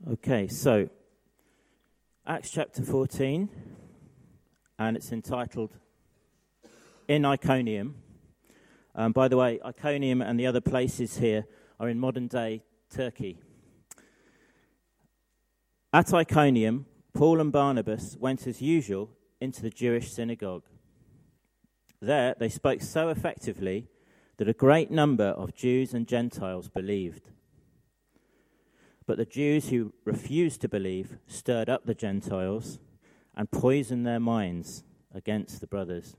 Okay, so Acts chapter 14, and it's entitled In Iconium. By the way, Iconium and the other places here are in modern-day Turkey. At Iconium, Paul and Barnabas went as usual into the Jewish synagogue. There, they spoke so effectively that a great number of Jews and Gentiles believed. But the Jews who refused to believe stirred up the Gentiles and poisoned their minds against the brothers.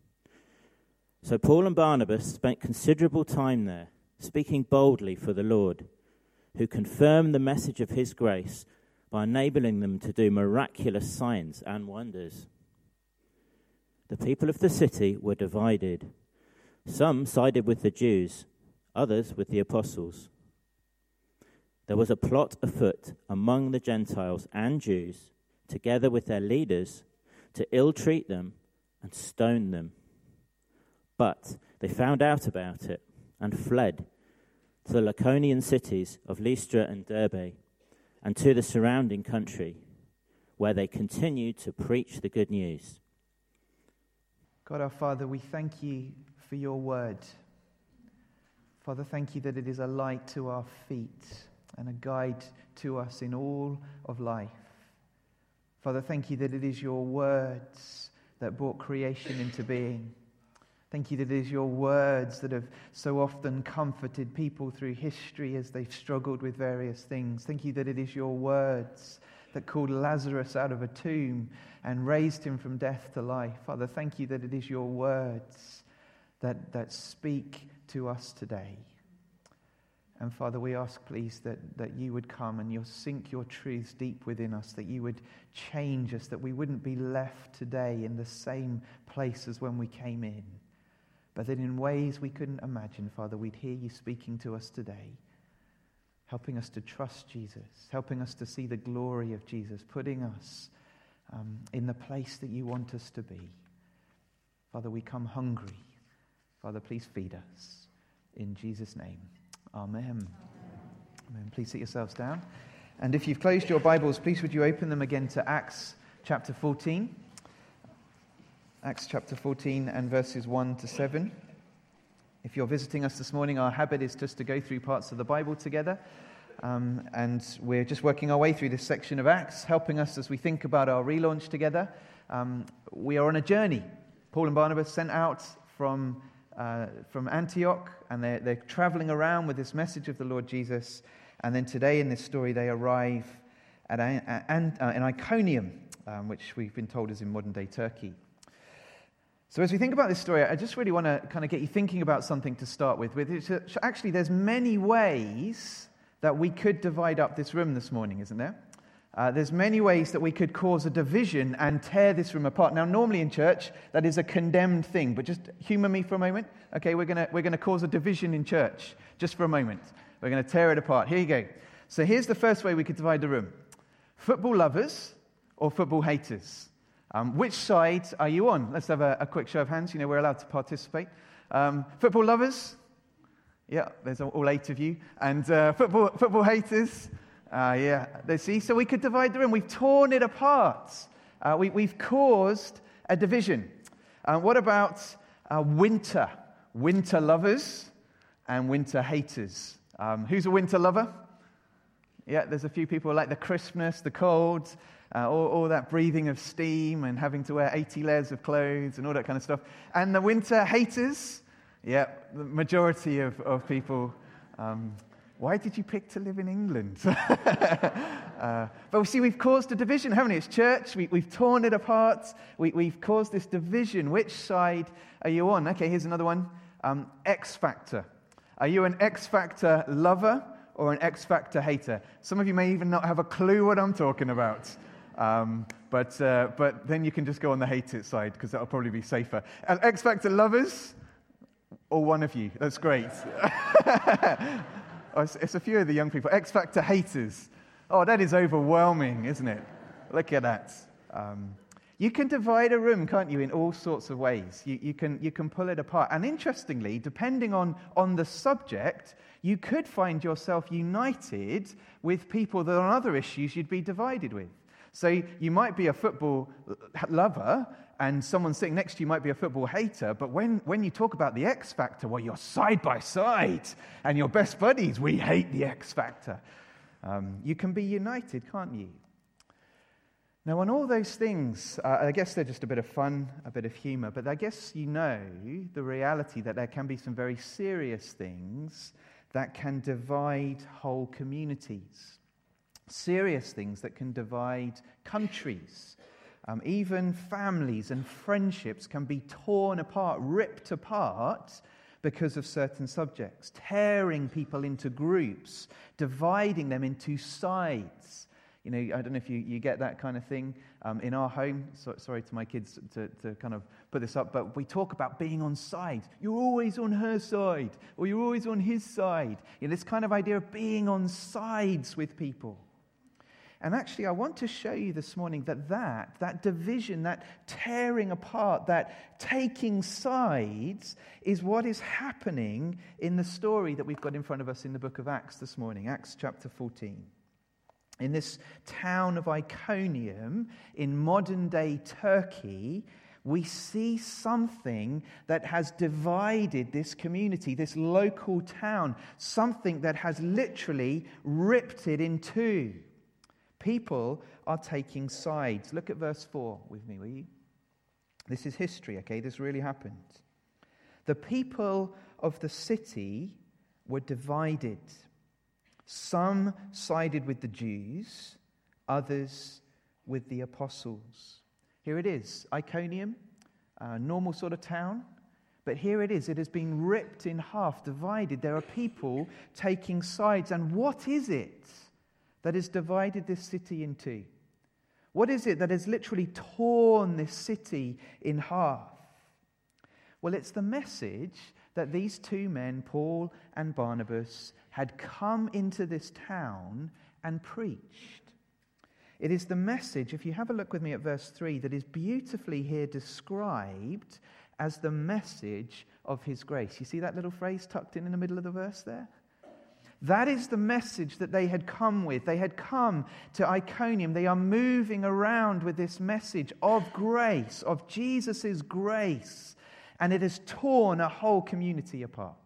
So Paul and Barnabas spent considerable time there, speaking boldly for the Lord, who confirmed the message of his grace by enabling them to do miraculous signs and wonders. The people of the city were divided. Some sided with the Jews, others with the apostles. There was a plot afoot among the Gentiles and Jews, together with their leaders, to ill-treat them and stone them. But they found out about it and fled to the Lycaonian cities of Lystra and Derbe and to the surrounding country, where they continued to preach the good news. God our Father, we thank you for your word. Father, thank you that it is a light to our feet and a guide to us in all of life. Father, thank you that it is your words that brought creation into being. Thank you that it is your words that have so often comforted people through history as they've struggled with various things. Thank you that it is your words that called Lazarus out of a tomb and raised him from death to life. Father, thank you that it is your words that speak to us today. And Father, we ask, please, that you would come and you'll sink your truths deep within us, that you would change us, that we wouldn't be left today in the same place as when we came in, but that in ways we couldn't imagine, Father, we'd hear you speaking to us today, helping us to trust Jesus, helping us to see the glory of Jesus, putting us in the place that you want us to be. Father, we come hungry. Father, please feed us. In Jesus' name. Amen. Amen. Please sit yourselves down. And if you've closed your Bibles, please would you open them again to Acts chapter 14. Acts chapter 14 and verses 1 to 7. If you're visiting us this morning, our habit is just to go through parts of the Bible together. And we're just working our way through this section of Acts, helping us as we think about our relaunch together. We are on a journey. Paul and Barnabas sent out from Antioch, and they're traveling around with this message of the Lord Jesus. And then today in this story, they arrive in Iconium, which we've been told is in modern-day Turkey. So as we think about this story, I just really want to kind of get you thinking about something to start with. Actually, there's many ways that we could divide up this room this morning, isn't there? There's many ways that we could cause a division and tear this room apart. Now, normally in church, that is a condemned thing, but just humor me for a moment. Okay, we're gonna cause a division in church just for a moment. We're going to tear it apart. Here you go. So here's the first way we could divide the room: football lovers or football haters. Which side are you on? Let's have a quick show of hands. You know, we're allowed to participate. Football lovers? Yeah, there's all 8 of you. And football haters? Yeah, let's see. So we could divide the room. We've torn it apart. We've caused a division. What about winter lovers and winter haters? Who's a winter lover? Yeah, there's a few people who like the crispness, the cold, all that breathing of steam and having to wear 80 layers of clothes and all that kind of stuff. And the winter haters? Yeah, the majority of people. Why did you pick to live in England? But we see we've caused a division, haven't we? It's church. We've torn it apart. We've caused this division. Which side are you on? Okay, here's another one. X Factor. Are you an X Factor lover or an X Factor hater? Some of you may even not have a clue what I'm talking about. But then you can just go on the hate it side, because that'll probably be safer. X Factor lovers, or one of you. That's great. It's a few of the young people. X Factor haters. Oh, that is overwhelming, isn't it? Look at that. You can divide a room, can't you, in all sorts of ways. You can pull it apart. And interestingly, depending on the subject, you could find yourself united with people that on other issues you'd be divided with. So you might be a football lover, and someone sitting next to you might be a football hater, but when you talk about the X Factor, well, you're side by side, and you're best buddies. We hate the X Factor. You can be united, can't you? Now, on all those things, I guess they're just a bit of fun, a bit of humor, but I guess you know the reality that there can be some very serious things that can divide whole communities. Serious things that can divide countries. Even families and friendships can be torn apart, ripped apart because of certain subjects, tearing people into groups, dividing them into sides. You know, I don't know if you get that kind of thing in our home. Sorry to my kids to kind of put this up, but we talk about being on sides. You're always on her side, or you're always on his side. You know, this kind of idea of being on sides with people. And actually, I want to show you this morning that division, that tearing apart, that taking sides is what is happening in the story that we've got in front of us in the book of Acts this morning, Acts chapter 14. In this town of Iconium, in modern-day Turkey, we see something that has divided this community, this local town, something that has literally ripped it in two. People are taking sides. Look at verse 4 with me, will you? This is history, okay? This really happened. The people of the city were divided. Some sided with the Jews, others with the apostles. Here it is, Iconium, a normal sort of town. But here it is, it has been ripped in half, divided. There are people taking sides. And what is it that has divided this city in two? What is it that has literally torn this city in half? Well, it's the message that these two men, Paul and Barnabas, had come into this town and preached. It is the message, if you have a look with me at verse 3, that is beautifully here described as the message of his grace. You see that little phrase tucked in the middle of the verse there? That is the message that they had come with. They had come to Iconium. They are moving around with this message of grace, of Jesus' grace, and it has torn a whole community apart.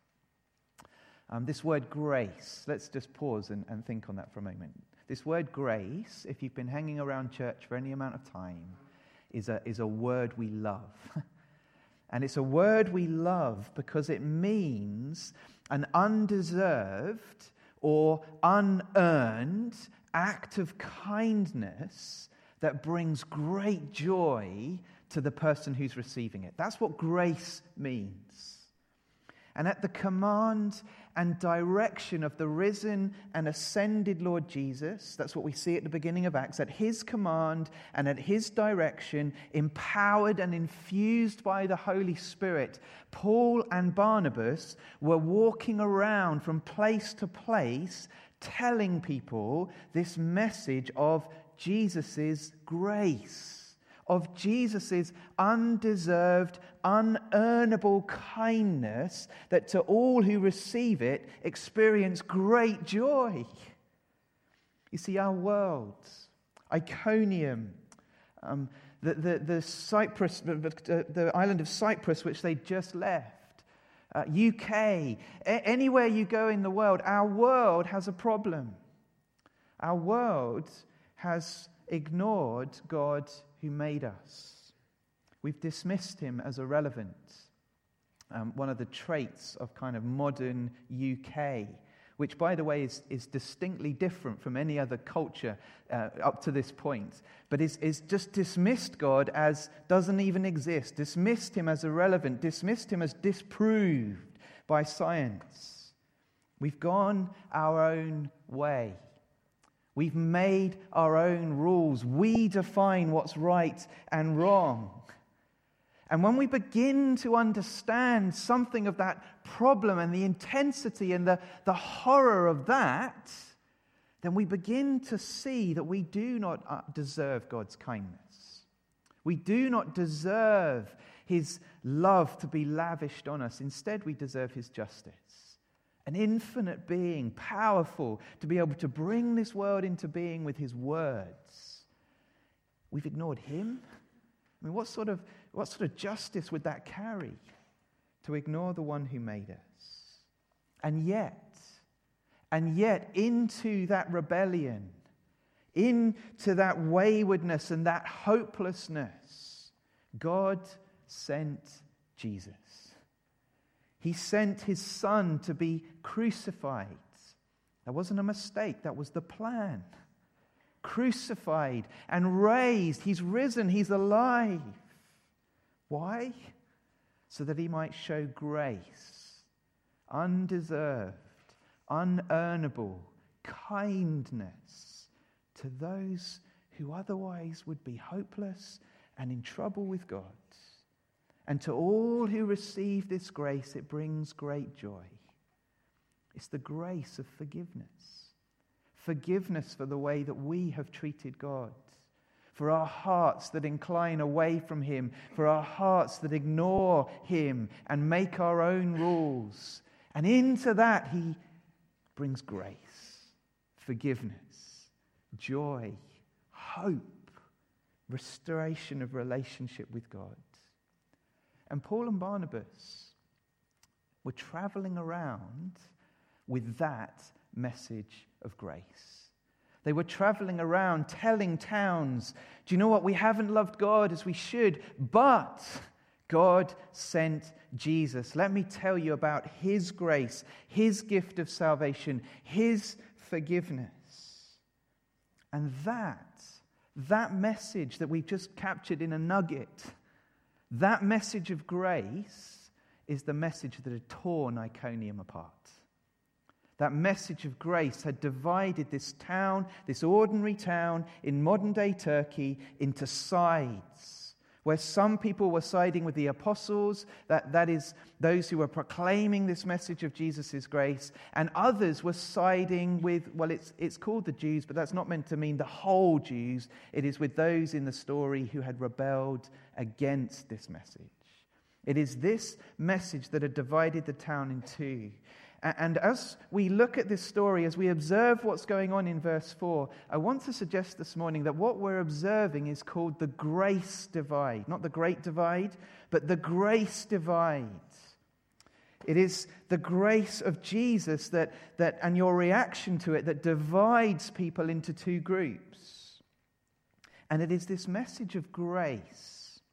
This word grace, let's just pause and think on that for a moment. This word grace, if you've been hanging around church for any amount of time, is a word we love. And it's a word we love because it means an undeserved or unearned act of kindness that brings great joy to the person who's receiving it. That's what grace means. And at the command and direction of the risen and ascended Lord Jesus, that's what we see at the beginning of Acts, at his command and at his direction, empowered and infused by the Holy Spirit, Paul and Barnabas were walking around from place to place, telling people this message of Jesus' grace, of Jesus' undeserved, unearnable kindness that to all who receive it experience great joy. You see, our world, Iconium, the Cyprus, the island of Cyprus, which they just left, UK, anywhere you go in the world, our world has a problem. Our world has ignored God who made us. We've dismissed him as irrelevant. One of the traits of kind of modern UK, which, by the way, is distinctly different from any other culture up to this point, but is just dismissed God as doesn't even exist, dismissed him as irrelevant, dismissed him as disproved by science. We've gone our own way. We've made our own rules. We define what's right and wrong. And when we begin to understand something of that problem and the intensity and the horror of that, then we begin to see that we do not deserve God's kindness. We do not deserve his love to be lavished on us. Instead, we deserve his justice. An infinite being, powerful to be able to bring this world into being with his words. We've ignored him? I mean, what sort of justice would that carry? To ignore the one who made us. And yet, into that rebellion, into that waywardness and that hopelessness, God sent Jesus. He sent his son to be crucified. That wasn't a mistake, that was the plan. Crucified and raised. He's risen, he's alive. Why? So that he might show grace, undeserved, unearnable kindness to those who otherwise would be hopeless and in trouble with God. And to all who receive this grace, it brings great joy. It's the grace of forgiveness. Forgiveness for the way that we have treated God. For our hearts that incline away from him. For our hearts that ignore him and make our own rules. And into that he brings grace, forgiveness, joy, hope, restoration of relationship with God. And Paul and Barnabas were traveling around with that message of grace. They were traveling around telling towns, do you know what? We haven't loved God as we should, but God sent Jesus. Let me tell you about his grace, his gift of salvation, his forgiveness. And that message that we've just captured in a nugget, that message of grace is the message that had torn Iconium apart. That message of grace had divided this town, this ordinary town in modern-day Turkey, into sides, where some people were siding with the apostles, that is, those who were proclaiming this message of Jesus' grace, and others were siding with, well, it's called the Jews, but that's not meant to mean the whole Jews. It is with those in the story who had rebelled against this message. It is this message that had divided the town in two. And as we look at this story, as we observe what's going on in verse 4, I want to suggest this morning that what we're observing is called the grace divide. Not the great divide, but the grace divide. It is the grace of Jesus that and your reaction to it that divides people into two groups. And it is this message of grace.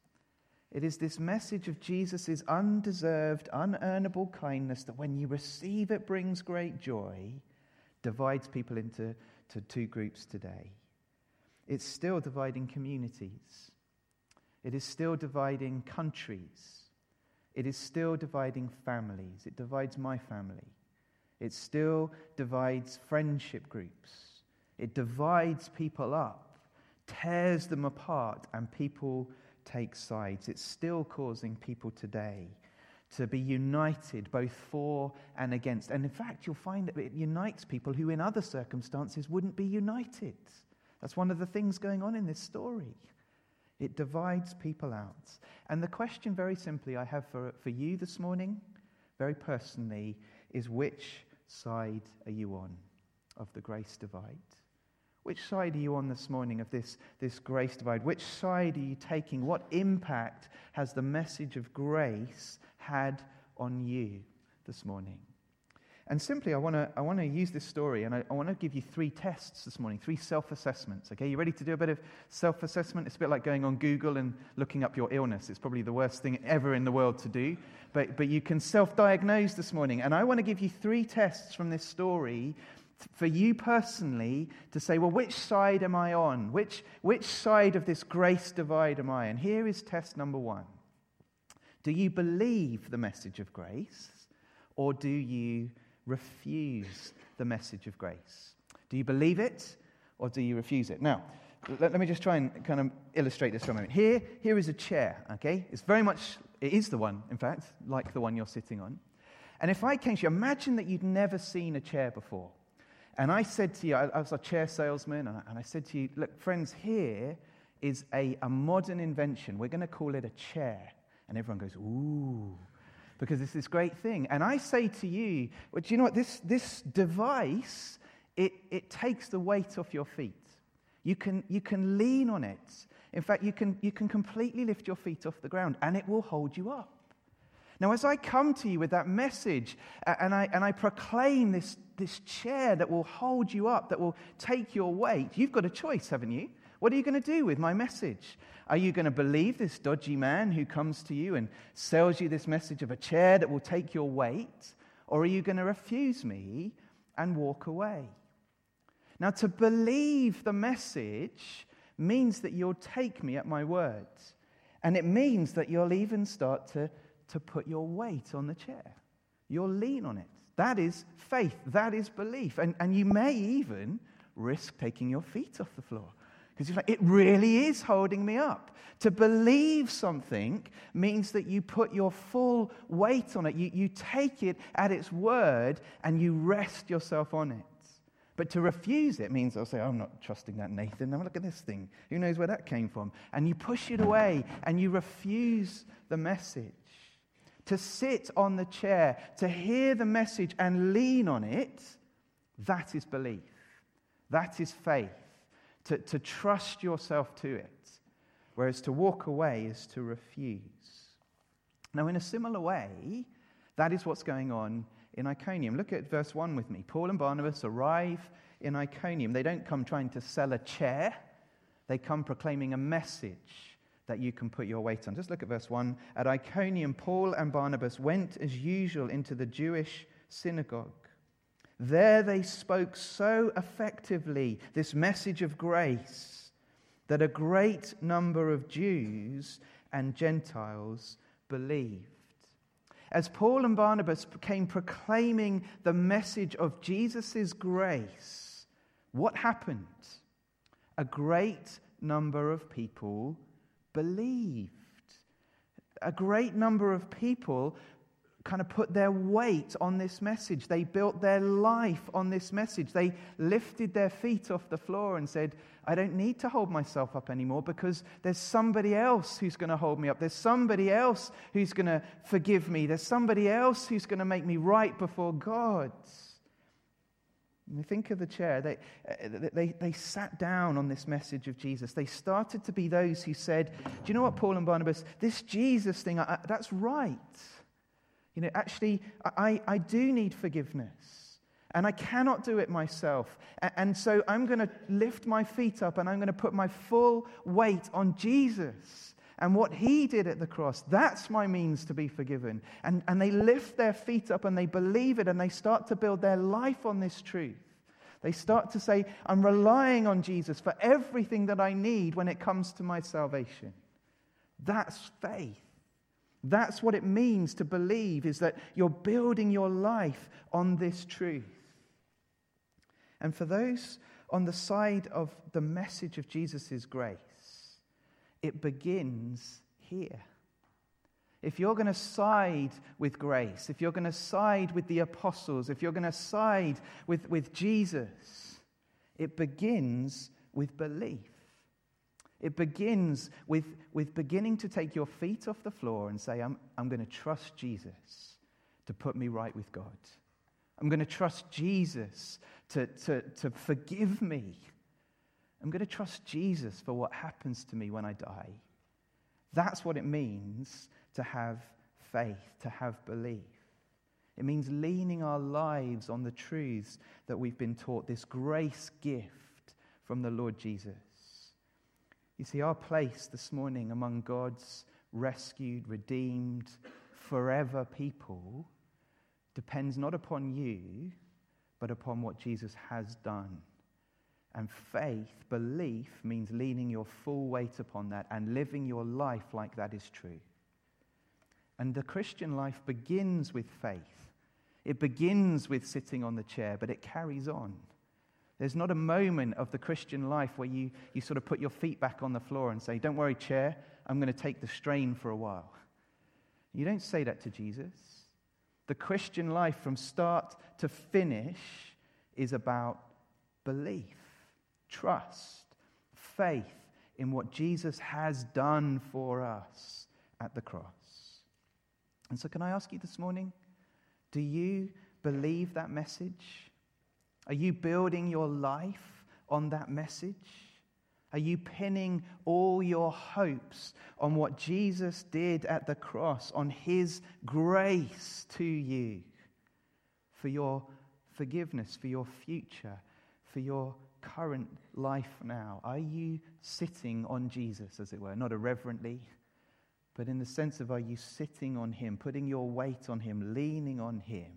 It is this message of Jesus' undeserved, unearnable kindness that when you receive it brings great joy, divides people into two groups today. It's still dividing communities. It is still dividing countries. It is still dividing families. It divides my family. It still divides friendship groups. It divides people up, tears them apart, and people take sides. It's still causing people today to be united both for and against. And in fact, you'll find that it unites people who in other circumstances wouldn't be united. That's one of the things going on in this story. It divides people out. And the question very simply I have for you this morning, very personally, is which side are you on of the grace divide? Which side are you on this morning of this grace divide? Which side are you taking? What impact has the message of grace had on you this morning? And simply, I want to use this story, and I want to give you 3 tests this morning, 3 self-assessments. Okay, you ready to do a bit of self-assessment? It's a bit like going on Google and looking up your illness. It's probably the worst thing ever in the world to do, but you can self-diagnose this morning. And I want to give you 3 tests from this story for you personally to say, well, which side am I on? Which side of this grace divide am I? And here is test number 1. Do you believe the message of grace, or do you refuse the message of grace? Do you believe it, or do you refuse it? Now, let me just try and kind of illustrate this for a moment. Here is a chair, okay? It is the one, in fact, like the one you're sitting on. And if I came to you, imagine that you'd never seen a chair before. And I said to you, I was a chair salesman, and I said to you, look, friends, here is a modern invention. We're going to call it a chair. And everyone goes, ooh, because it's this great thing. And I say to you, well, do you know what? This device, it takes the weight off your feet. You can lean on it. In fact, you can completely lift your feet off the ground, and it will hold you up. Now, as I come to you with that message, and I proclaim this chair that will hold you up, that will take your weight, you've got a choice, haven't you? What are you going to do with my message? Are you going to believe this dodgy man who comes to you and sells you this message of a chair that will take your weight? Or are you going to refuse me and walk away? Now, to believe the message means that you'll take me at my words. And it means that you'll even start to put your weight on the chair. You'll lean on it. That is faith. That is belief. And you may even risk taking your feet off the floor. Because you're like, it really is holding me up. To believe something means that you put your full weight on it. You take it at its word and you rest yourself on it. But to refuse it means I'll say, I'm not trusting that Nathan. Now look at this thing. Who knows where that came from? And you push it away and you refuse the message. To sit on the chair, to hear the message and lean on it, that is belief. That is faith. To trust yourself to it. Whereas to walk away is to refuse. Now, in a similar way, that is what's going on in Iconium. Look at verse 1 with me. Paul and Barnabas arrive in Iconium. They don't come trying to sell a chair. They come proclaiming a message that you can put your weight on. Just look at verse 1. At Iconium, Paul and Barnabas went as usual into the Jewish synagogue. There they spoke so effectively this message of grace that a great number of Jews and Gentiles believed. As Paul and Barnabas came proclaiming the message of Jesus' grace, what happened? A great number of people believed. A great number of people kind of put their weight on this message. They built their life on this message. They lifted their feet off the floor and said, I don't need to hold myself up anymore because there's somebody else who's going to hold me up. There's somebody else who's going to forgive me. There's somebody else who's going to make me right before God. And they think of the chair. They sat down on this message of Jesus. They started to be those who said, do you know what, Paul and Barnabas, this Jesus thing, that's right. You know, actually, I do need forgiveness. And I cannot do it myself. And so I'm going to lift my feet up and I'm going to put my full weight on Jesus and what he did at the cross. That's my means to be forgiven. And they lift their feet up and they believe it and they start to build their life on this truth. They start to say, I'm relying on Jesus for everything that I need when it comes to my salvation. That's faith. That's what it means to believe, is that you're building your life on this truth. And for those on the side of the message of Jesus' grace, it begins here. If you're going to side with grace, if you're going to side with the apostles, if you're going to side with Jesus, it begins with belief. It begins with beginning to take your feet off the floor and say, I'm going to trust Jesus to put me right with God. I'm going to trust Jesus to forgive me. I'm going to trust Jesus for what happens to me when I die. That's what it means to have faith, to have belief. It means leaning our lives on the truths that we've been taught, this grace gift from the Lord Jesus. You see, our place this morning among God's rescued, redeemed, forever people depends not upon you, but upon what Jesus has done. And faith, belief, means leaning your full weight upon that and living your life like that is true. And the Christian life begins with faith. It begins with sitting on the chair, but it carries on. There's not a moment of the Christian life where you sort of put your feet back on the floor and say, don't worry, chair, I'm going to take the strain for a while. You don't say that to Jesus. The Christian life from start to finish is about belief, trust, faith. in what Jesus has done for us at the cross. And so can I ask you this morning, do you believe that message? Are you building your life on that message? Are you pinning all your hopes on what Jesus did at the cross, on his grace to you for your forgiveness, for your future, for your current life now? Are you sitting on Jesus, as it were? Not irreverently, but in the sense of, are you sitting on him, putting your weight on him, leaning on him?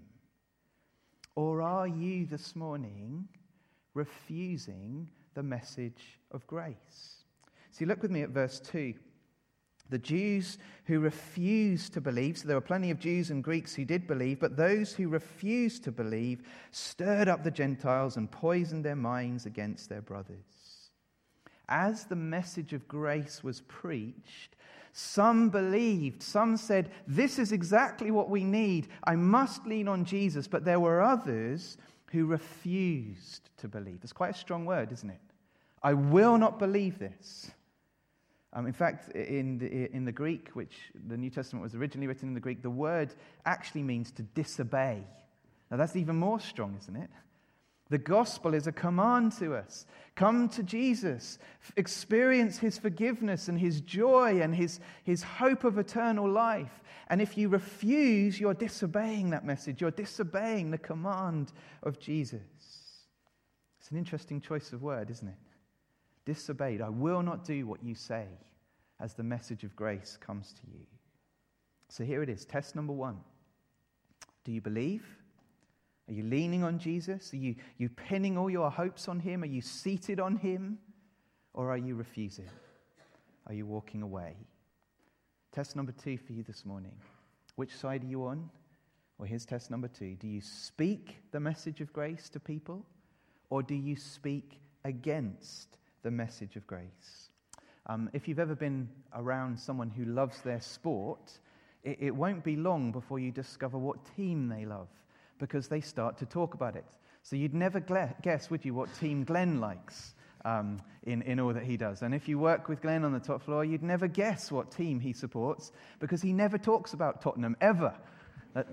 Or are you this morning refusing the message of grace? See, look with me at verse 2. The Jews who refused to believe, so there were plenty of Jews and Greeks who did believe, but those who refused to believe stirred up the Gentiles and poisoned their minds against their brothers. As the message of grace was preached, some believed, some said, this is exactly what we need, I must lean on Jesus, but there were others who refused to believe. It's quite a strong word, isn't it? I will not believe this. In fact, in the Greek, which the New Testament was originally written in the Greek, the word actually means to disobey. Now that's even more strong, isn't it? The gospel is a command to us. Come to Jesus, experience his forgiveness and his joy and his hope of eternal life. And if you refuse, you're disobeying that message. You're disobeying the command of Jesus. It's an interesting choice of word, isn't it? Disobeyed. I will not do what you say as the message of grace comes to you. So here it is. Test number 1. Do you believe? Are you leaning on Jesus? Are you pinning all your hopes on him? Are you seated on him? Or are you refusing? Are you walking away? Test number 2 for you this morning. Which side are you on? Well, here's test number 2. Do you speak the message of grace to people? Or do you speak against the message of grace? If you've ever been around someone who loves their sport, it won't be long before you discover what team they love, because they start to talk about it. So you'd never guess, would you, what team Glenn likes in all that he does. And if you work with Glenn on the top floor, you'd never guess what team he supports, because he never talks about Tottenham, ever. That's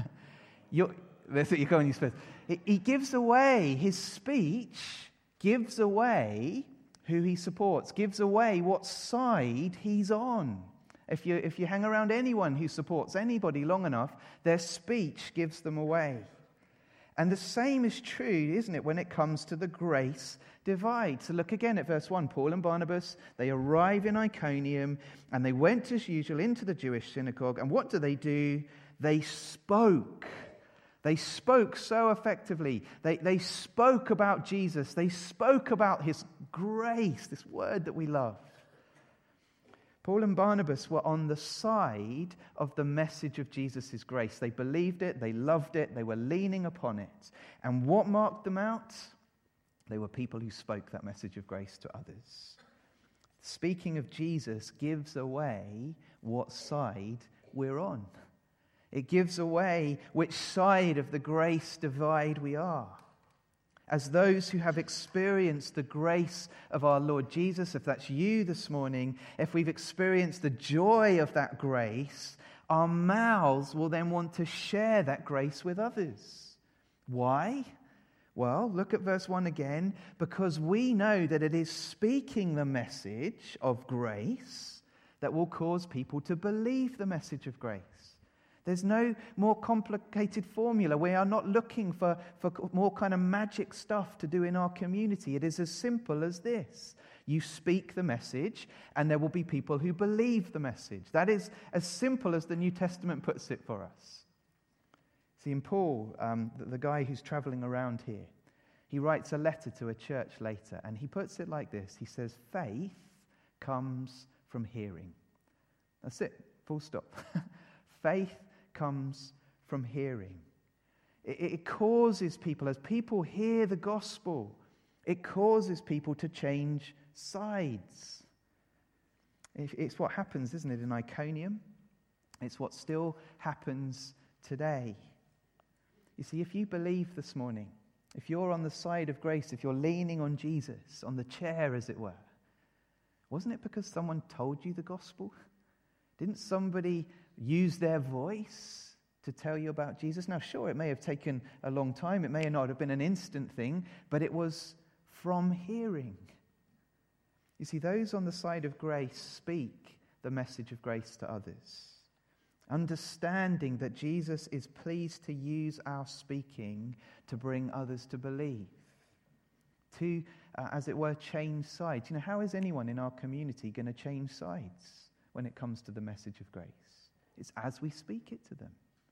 what you call when you speak. He gives away, his speech gives away who he supports, gives away what side he's on. If you hang around anyone who supports anybody long enough, their speech gives them away. And the same is true, isn't it, when it comes to the grace divide. So look again at verse 1. Paul and Barnabas, they arrive in Iconium, and they went as usual into the Jewish synagogue. And what do? They spoke. They spoke so effectively. They spoke about Jesus. They spoke about his grace, this word that we love. Paul and Barnabas were on the side of the message of Jesus' grace. They believed it, they loved it, they were leaning upon it. And what marked them out? They were people who spoke that message of grace to others. Speaking of Jesus gives away what side we're on. It gives away which side of the grace divide we are. As those who have experienced the grace of our Lord Jesus, if that's you this morning, if we've experienced the joy of that grace, our mouths will then want to share that grace with others. Why? Well, look at verse 1 again. Because we know that it is speaking the message of grace that will cause people to believe the message of grace. There's no more complicated formula. We are not looking for more kind of magic stuff to do in our community. It is as simple as this. You speak the message, and there will be people who believe the message. That is as simple as the New Testament puts it for us. See, in Paul, the guy who's traveling around here, he writes a letter to a church later, and he puts it like this. He says, faith comes from hearing. That's it, full stop. Faith comes from hearing. It causes people, as people hear the gospel, it causes people to change sides. It's what happens, isn't it, in Iconium? It's what still happens today. You see, if you believe this morning, if you're on the side of grace, if you're leaning on Jesus, on the chair as it were, Wasn't it because someone told you the gospel? Didn't somebody use their voice to tell you about Jesus? Now, sure, it may have taken a long time. It may not have been an instant thing, but it was from hearing. You see, those on the side of grace speak the message of grace to others, understanding that Jesus is pleased to use our speaking to bring others to believe, to, as it were, change sides. You know, how is anyone in our community going to change sides when it comes to the message of grace? It's as we speak it to them.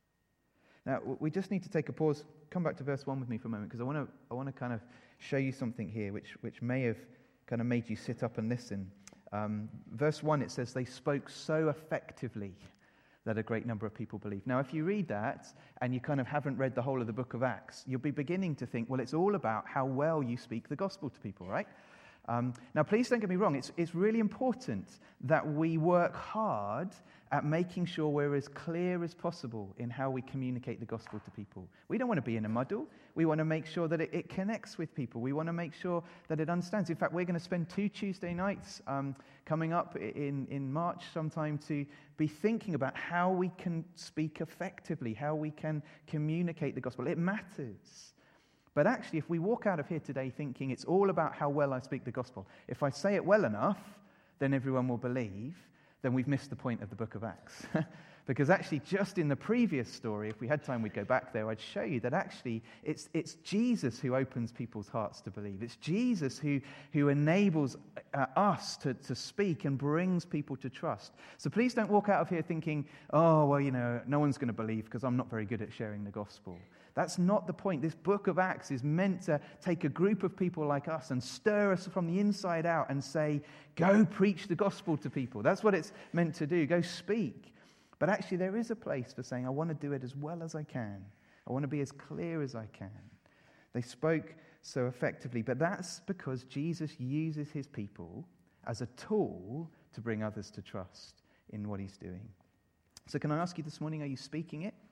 Now, we just need to take a pause. Come back to verse 1 with me for a moment, because I want to kind of show you something here which may have kind of made you sit up and listen. Verse 1, it says, they spoke so effectively that a great number of people believed. Now, if you read that and you kind of haven't read the whole of the book of Acts, you'll be beginning to think, well, it's all about how well you speak the gospel to people, right? Now, please don't get me wrong. It's really important that we work hard at making sure we're as clear as possible in how we communicate the gospel to people. We don't want to be in a muddle. We want to make sure that it connects with people. We want to make sure that it understands. In fact, we're going to spend 2 Tuesday nights coming up in March sometime to be thinking about how we can speak effectively, how we can communicate the gospel. It matters. But actually, if we walk out of here today thinking it's all about how well I speak the gospel, if I say it well enough, then everyone will believe, then we've missed the point of the book of Acts. Because actually, just in the previous story, if we had time, we'd go back there, I'd show you that actually it's Jesus who opens people's hearts to believe. It's Jesus who enables us to speak and brings people to trust. So please don't walk out of here thinking, oh, well, you know, no one's going to believe because I'm not very good at sharing the gospel. That's not the point. This book of Acts is meant to take a group of people like us and stir us from the inside out and say, go preach the gospel to people. That's what it's meant to do. Go speak. But actually, there is a place for saying, I want to do it as well as I can. I want to be as clear as I can. They spoke so effectively, but that's because Jesus uses his people as a tool to bring others to trust in what he's doing. So can I ask you this morning, are you speaking it?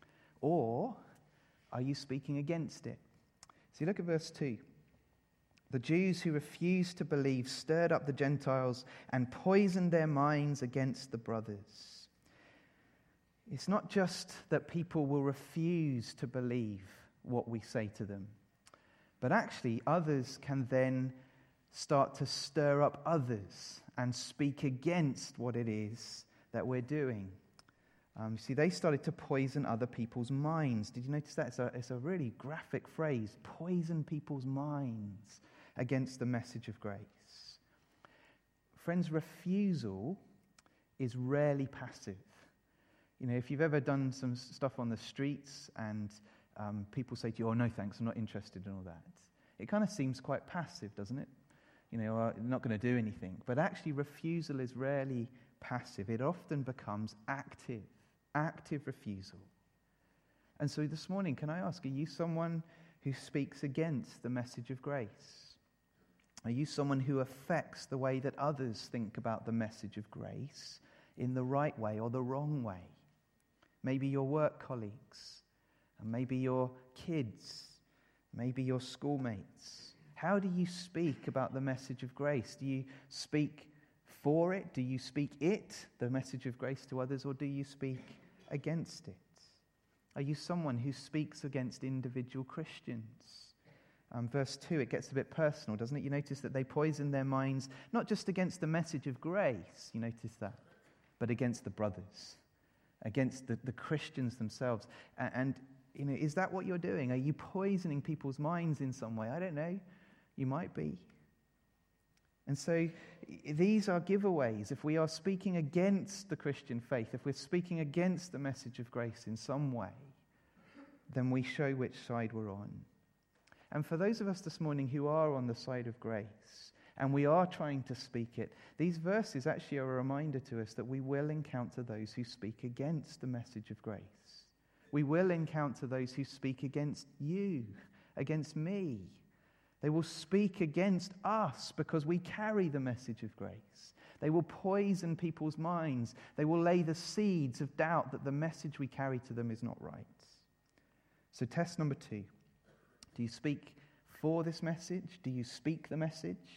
Or are you speaking against it? See, look at verse 2. The Jews who refused to believe stirred up the Gentiles and poisoned their minds against the brothers. It's not just that people will refuse to believe what we say to them, but actually others can then start to stir up others and speak against what it is that we're doing. See, they started to poison other people's minds. Did you notice that? It's a really graphic phrase, poison people's minds against the message of grace. Friends, refusal is rarely passive. You know, if you've ever done some stuff on the streets and people say to you, oh, no, thanks, I'm not interested in all that. It kind of seems quite passive, doesn't it? You know, I'm not going to do anything. But actually, refusal is rarely passive. It often becomes active refusal. And so this morning, can I ask, are you someone who speaks against the message of grace? Are you someone who affects the way that others think about the message of grace in the right way or the wrong way? Maybe your work colleagues, and maybe your kids, maybe your schoolmates. How do you speak about the message of grace? Do you speak for it? Do you speak the message of grace to others, or do you speak against it? Are you someone who speaks against individual Christians? Verse 2, it gets a bit personal, doesn't it? You notice that they poison their minds, not just against the message of grace, you notice that, but against the brothers, against the Christians themselves. And you know, is that what you're doing? Are you poisoning people's minds in some way? I don't know. You might be. And so these are giveaways. If we are speaking against the Christian faith, if we're speaking against the message of grace in some way, then we show which side we're on. And for those of us this morning who are on the side of grace, and we are trying to speak it, these verses actually are a reminder to us that we will encounter those who speak against the message of grace. We will encounter those who speak against you, against me. They will speak against us because we carry the message of grace. They will poison people's minds. They will lay the seeds of doubt that the message we carry to them is not right. So test number 2. Do you speak for this message? Do you speak the message?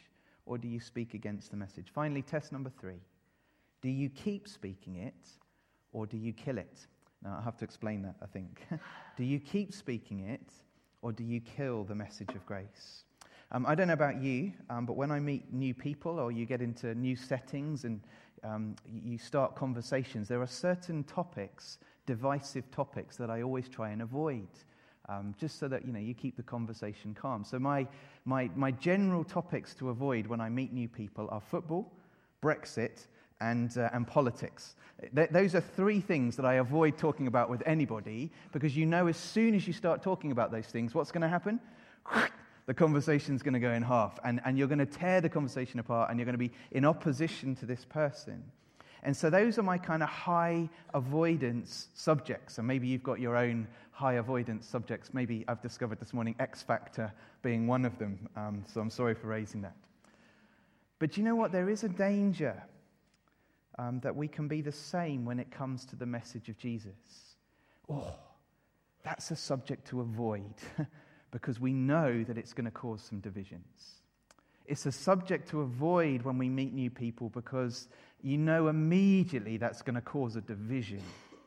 or do you speak against the message? Finally, test number 3. Do you keep speaking it, or do you kill it? Now, I have to explain that, I think. Do you keep speaking it, or do you kill the message of grace? I don't know about you, but when I meet new people or you get into new settings and you start conversations, there are certain topics, divisive topics, that I always try and avoid, just so that you keep the conversation calm. So my general topics to avoid when I meet new people are football, Brexit, and politics. Those are 3 things that I avoid talking about with anybody, because as soon as you start talking about those things, what's going to happen? The conversation's going to go in half, and you're going to tear the conversation apart, and you're going to be in opposition to this person. And so those are my kind of high avoidance subjects, and maybe you've got your own high avoidance subjects. Maybe I've discovered this morning X Factor being one of them, so I'm sorry for raising that. But you know what? There is a danger that we can be the same when it comes to the message of Jesus. Oh, that's a subject to avoid because we know that it's going to cause some divisions. It's a subject to avoid when we meet new people because immediately that's going to cause a division.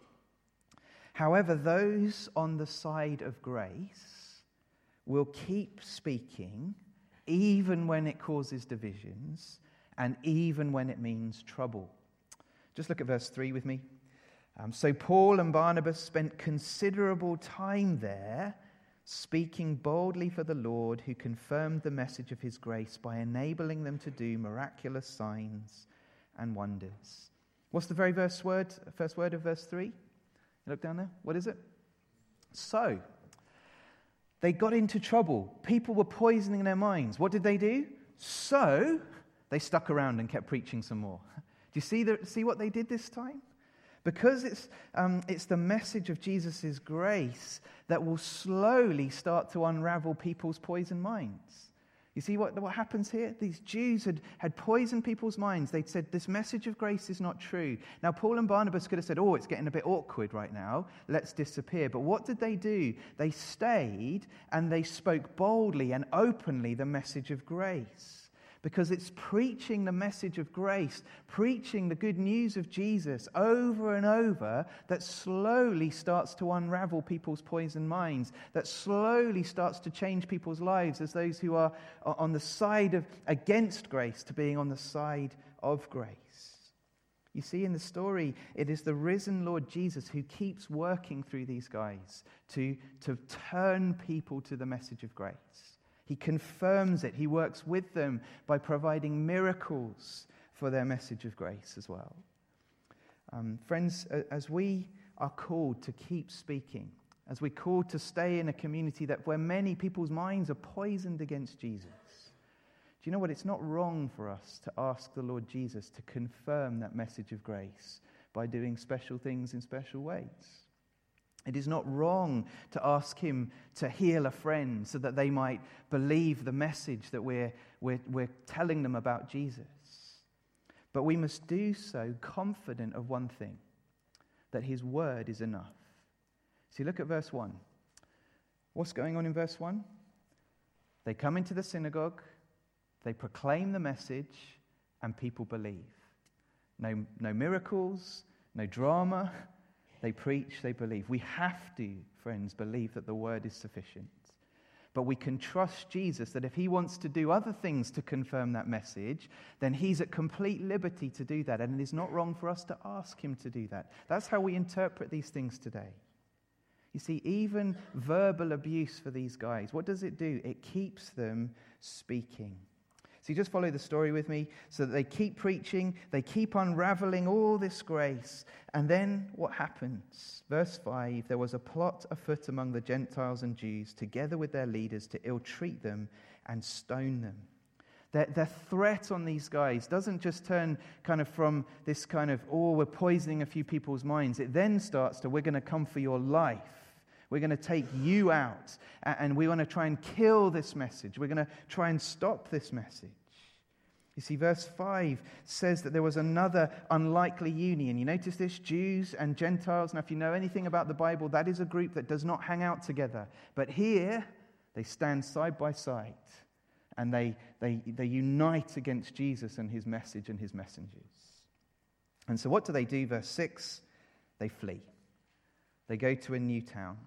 However, those on the side of grace will keep speaking even when it causes divisions and even when it means trouble. Just look at verse 3 with me. So Paul and Barnabas spent considerable time there, speaking boldly for the Lord, who confirmed the message of his grace by enabling them to do miraculous signs and wonders. What's the very first word of verse 3? Look down there. What is it? So, they got into trouble. People were poisoning their minds. What did they do? So, they stuck around and kept preaching some more. Do you see what they did this time? Because it's the message of Jesus' grace that will slowly start to unravel people's poisoned minds. You see what happens here? These Jews had poisoned people's minds. They'd said, this message of grace is not true. Now, Paul and Barnabas could have said, it's getting a bit awkward right now. Let's disappear. But what did they do? They stayed and they spoke boldly and openly the message of grace. Because it's preaching the message of grace, preaching the good news of Jesus over and over that slowly starts to unravel people's poisoned minds, that slowly starts to change people's lives as those who are on the side of against grace to being on the side of grace. You see, in the story, it is the risen Lord Jesus who keeps working through these guys to turn people to the message of grace. He confirms it. He works with them by providing miracles for their message of grace as well. Friends, as we are called to keep speaking, as we're called to stay in a community where many people's minds are poisoned against Jesus, do you know what? It's not wrong for us to ask the Lord Jesus to confirm that message of grace by doing special things in special ways. It is not wrong to ask him to heal a friend so that they might believe the message that we're telling them about Jesus. But we must do so confident of one thing, that his word is enough. See, look at verse 1. What's going on in verse 1? They come into the synagogue, they proclaim the message, and people believe. No miracles, no drama. They preach, they believe. We have to, friends, believe that the word is sufficient. But we can trust Jesus that if he wants to do other things to confirm that message, then he's at complete liberty to do that. And it is not wrong for us to ask him to do that. That's how we interpret these things today. You see, even verbal abuse for these guys, what does it do? It keeps them speaking. So you just follow the story with me. So that they keep preaching, they keep unraveling all this grace. And then what happens? Verse 5, there was a plot afoot among the Gentiles and Jews, together with their leaders, to ill-treat them and stone them. Their threat on these guys doesn't just turn kind of from this kind of, we're poisoning a few people's minds. It then starts to, we're going to come for your life. We're going to take you out, and we want to try and kill this message. We're going to try and stop this message. You see, verse 5 says that there was another unlikely union. You notice this? Jews and Gentiles. Now, if you know anything about the Bible, that is a group that does not hang out together. But here, they stand side by side. And they unite against Jesus and his message and his messengers. And so what do? Verse 6, they flee. They go to a new town.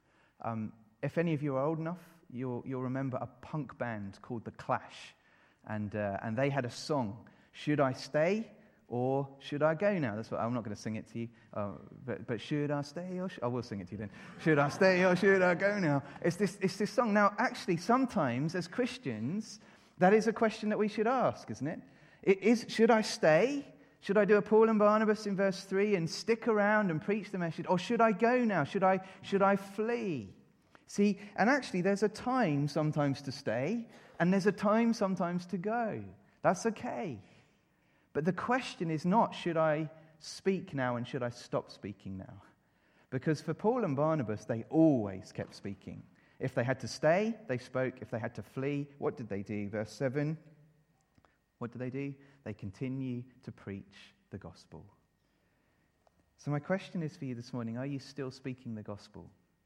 If any of you are old enough, you'll remember a punk band called The Clash. And they had a song, Should I Stay or Should I Go Now? That's what I'm not going to sing it to you. But should I stay or I will sing it to you then. Should I stay or should I go now? It's this song. Now, actually, sometimes as Christians, that is a question that we should ask, isn't it? Should I stay? Should I do a Paul and Barnabas in verse 3 and stick around and preach the message? Or should I go now? Should I flee? See, and actually there's a time sometimes to stay, and there's a time sometimes to go. That's okay. But the question is not, should I speak now and should I stop speaking now? Because for Paul and Barnabas, they always kept speaking. If they had to stay, they spoke. If they had to flee, what did they do? Verse 7, what do? They continue to preach the gospel. So my question is for you this morning, are you still speaking the gospel?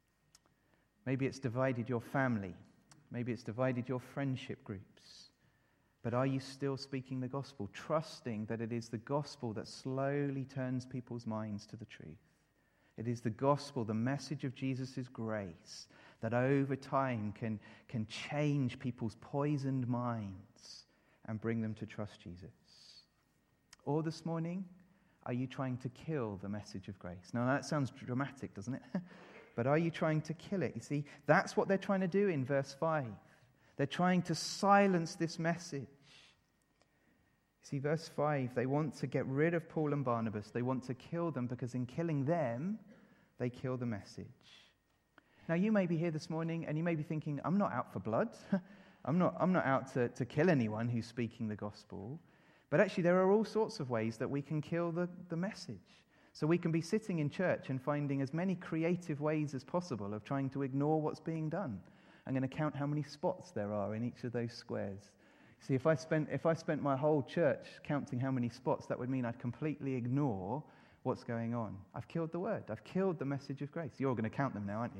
Maybe it's divided your family. Maybe it's divided your friendship groups. But are you still speaking the gospel, trusting that it is the gospel that slowly turns people's minds to the truth? It is the gospel, the message of Jesus' grace, that over time can change people's poisoned minds and bring them to trust Jesus. Or this morning, are you trying to kill the message of grace? Now that sounds dramatic, doesn't it? But are you trying to kill it? You see, that's what they're trying to do in verse 5. They're trying to silence this message. See, verse 5, they want to get rid of Paul and Barnabas. They want to kill them because in killing them, they kill the message. Now, you may be here this morning and you may be thinking, I'm not out for blood. I'm not out to kill anyone who's speaking the gospel. But actually, there are all sorts of ways that we can kill the message. So we can be sitting in church and finding as many creative ways as possible of trying to ignore what's being done. I'm going to count how many spots there are in each of those squares. See, if I spent my whole church counting how many spots, that would mean I'd completely ignore what's going on. I've killed the word. I've killed the message of grace. You're going to count them now, aren't you?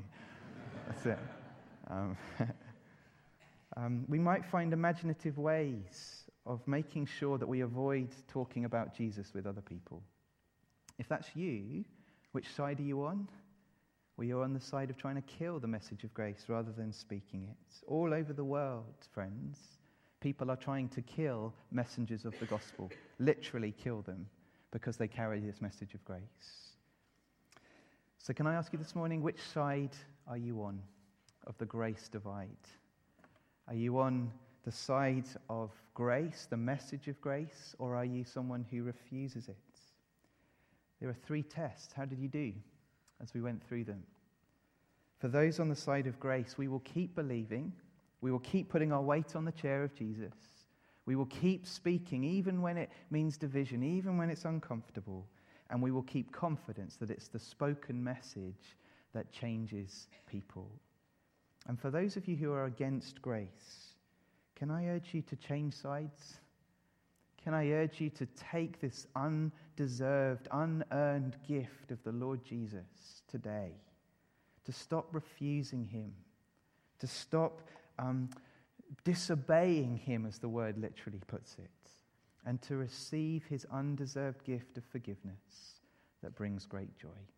That's it. We might find imaginative ways of making sure that we avoid talking about Jesus with other people. If that's you, which side are you on? Well, you're on the side of trying to kill the message of grace rather than speaking it. All over the world, friends, people are trying to kill messengers of the gospel, literally kill them, because they carry this message of grace. So can I ask you this morning, which side are you on of the grace divide? Are you on the side of grace, the message of grace, or are you someone who refuses it? There are 3 tests. How did you do as we went through them? For those on the side of grace, we will keep believing. We will keep putting our weight on the chair of Jesus. We will keep speaking even when it means division, even when it's uncomfortable. And we will keep confidence that it's the spoken message that changes people. And for those of you who are against grace, can I urge you to change sides? Can I urge you to take this undeserved, unearned gift of the Lord Jesus today, to stop refusing him, to stop disobeying him, as the word literally puts it, and to receive his undeserved gift of forgiveness that brings great joy.